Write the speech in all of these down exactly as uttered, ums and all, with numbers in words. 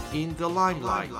In the limelight.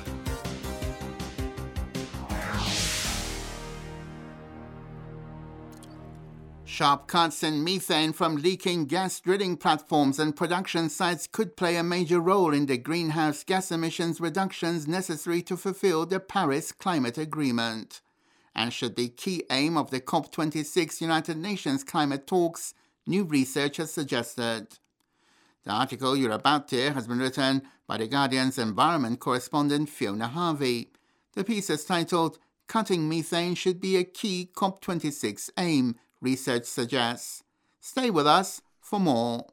Sharp cuts in methane from leaking gas drilling platforms and production sites could play a major role in the greenhouse gas emissions reductions necessary to fulfill the Paris Climate Agreement, and should be key aim of the COP twenty-six United Nations climate talks, new research has suggested. The article you're about to hear has been written by The Guardian's environment correspondent Fiona Harvey. The piece is titled, "Cutting Methane Should Be a Key COP twenty-six Aim," research suggests. Stay with us for more.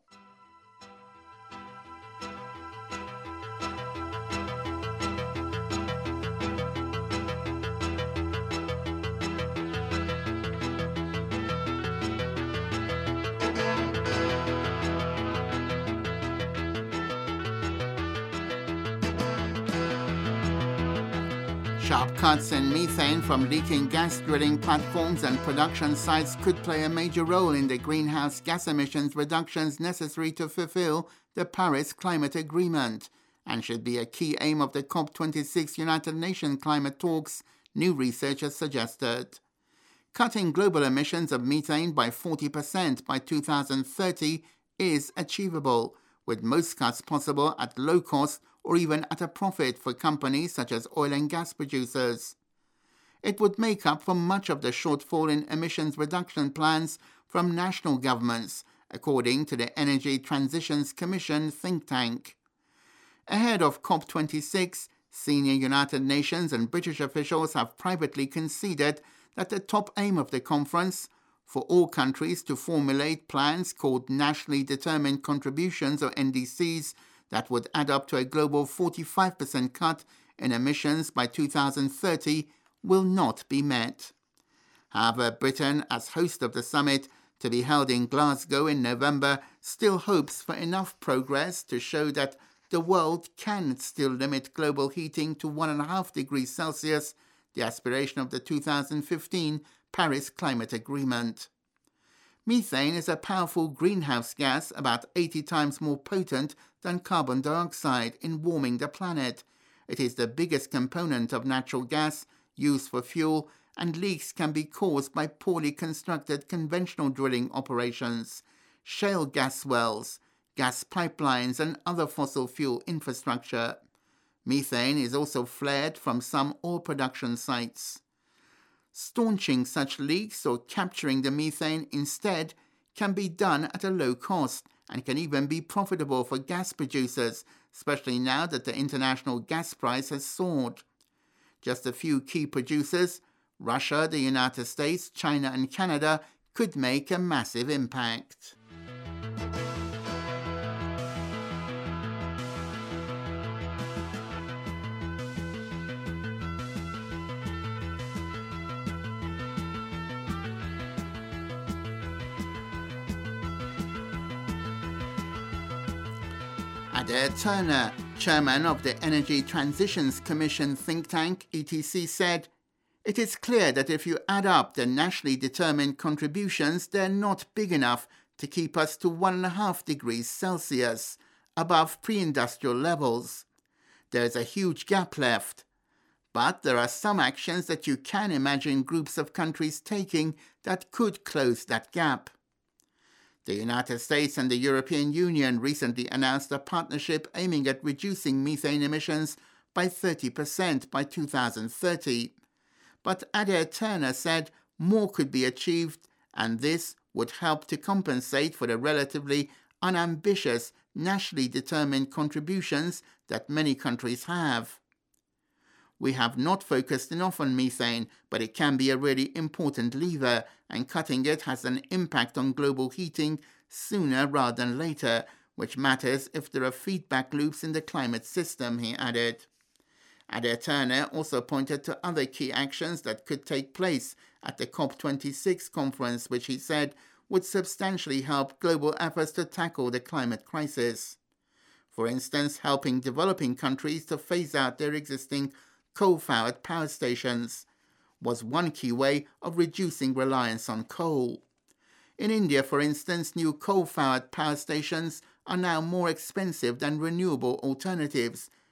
Sharp cuts in methane from leaking gas drilling platforms and production sites could play a major role in the greenhouse gas emissions reductions necessary to fulfill the Paris Climate Agreement, and should be a key aim of the COP twenty-six United Nations climate talks, new research has suggested. Cutting global emissions of methane by forty percent by two thousand thirty is achievable, with most cuts possible at low cost or even at a profit for companies such as oil and gas producers. It would make up for much of the shortfall in emissions reduction plans from national governments, according to the Energy Transitions Commission think tank. Ahead of COP twenty-six, senior United Nations and British officials have privately conceded that the top aim of the conference, for all countries to formulate plans called Nationally Determined Contributions or N D Cs, that would add up to a global forty-five percent cut in emissions by two thousand thirty, will not be met. However, Britain, as host of the summit to be held in Glasgow in November, still hopes for enough progress to show that the world can still limit global heating to one point five degrees Celsius, the aspiration of the two thousand fifteen Paris Climate Agreement. Methane is a powerful greenhouse gas about eighty times more potent than carbon dioxide in warming the planet. It is the biggest component of natural gas used for fuel, and leaks can be caused by poorly constructed conventional drilling operations, shale gas wells, gas pipelines, and other fossil fuel infrastructure. Methane is also flared from some oil production sites. Staunching such leaks or capturing the methane instead can be done at a low cost and can even be profitable for gas producers, especially now that the international gas price has soared. Just a few key producers, Russia, the United States, China, and Canada, could make a massive impact. Adair Turner, chairman of the Energy Transitions Commission think tank, E T C, said, "It is clear that if you add up the nationally determined contributions, they're not big enough to keep us to one point five degrees Celsius, above pre-industrial levels. There's a huge gap left. But there are some actions that you can imagine groups of countries taking that could close that gap." The United States and the European Union recently announced a partnership aiming at reducing methane emissions by thirty percent by two thousand thirty. But Adair Turner said more could be achieved, and this would help to compensate for the relatively unambitious, nationally determined contributions that many countries have. "We have not focused enough on methane, but it can be a really important lever, and cutting it has an impact on global heating sooner rather than later, which matters if there are feedback loops in the climate system," he added. Adair Turner also pointed to other key actions that could take place at the COP twenty-six conference, which he said would substantially help global efforts to tackle the climate crisis. For instance, helping developing countries to phase out their existing coal-fired power stations was one key way of reducing reliance on coal. In India, for instance, new coal-fired power stations are now more expensive than renewable alternatives,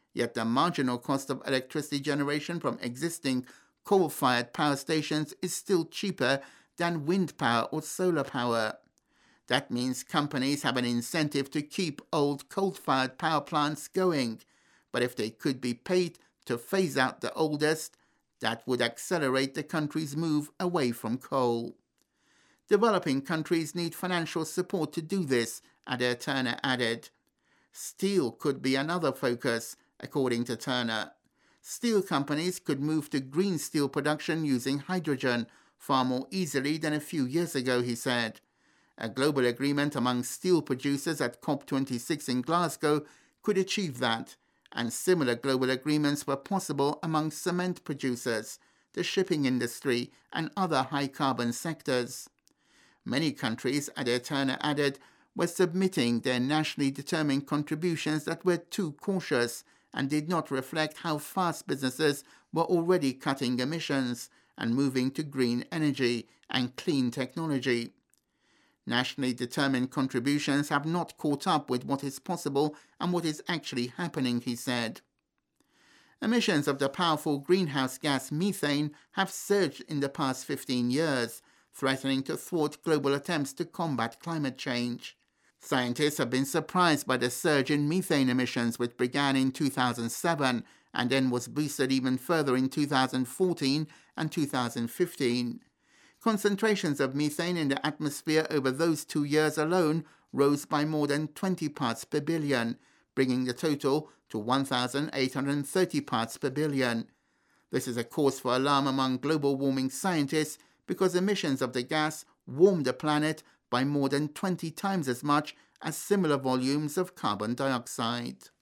Yet the marginal cost of electricity generation from existing coal-fired power stations is still cheaper than wind power or solar power. That means companies have an incentive to keep old coal-fired power plants going, but if they could be paid to phase out the oldest, that would accelerate the country's move away from coal. Developing countries need financial support to do this, Adair Turner added. Steel could be another focus, according to Turner. Steel companies could move to green steel production using hydrogen far more easily than a few years ago, he said. A global agreement among steel producers at COP twenty-six in Glasgow could achieve that, and similar global agreements were possible among cement producers, the shipping industry, and other high-carbon sectors. Many countries, Adair Turner added, were submitting their nationally determined contributions that were too cautious and did not reflect how fast businesses were already cutting emissions and moving to green energy and clean technology. Nationally determined contributions have not caught up with what is possible and what is actually happening, he said. Emissions of the powerful greenhouse gas methane have surged in the past fifteen years, threatening to thwart global attempts to combat climate change. Scientists have been surprised by the surge in methane emissions, which began in two thousand seven and then was boosted even further in two thousand fourteen and two thousand fifteen. Concentrations of methane in the atmosphere over those two years alone rose by more than twenty parts per billion, bringing the total to one thousand eight hundred thirty parts per billion. This is a cause for alarm among global warming scientists because emissions of the gas warm the planet by more than twenty times as much as similar volumes of carbon dioxide.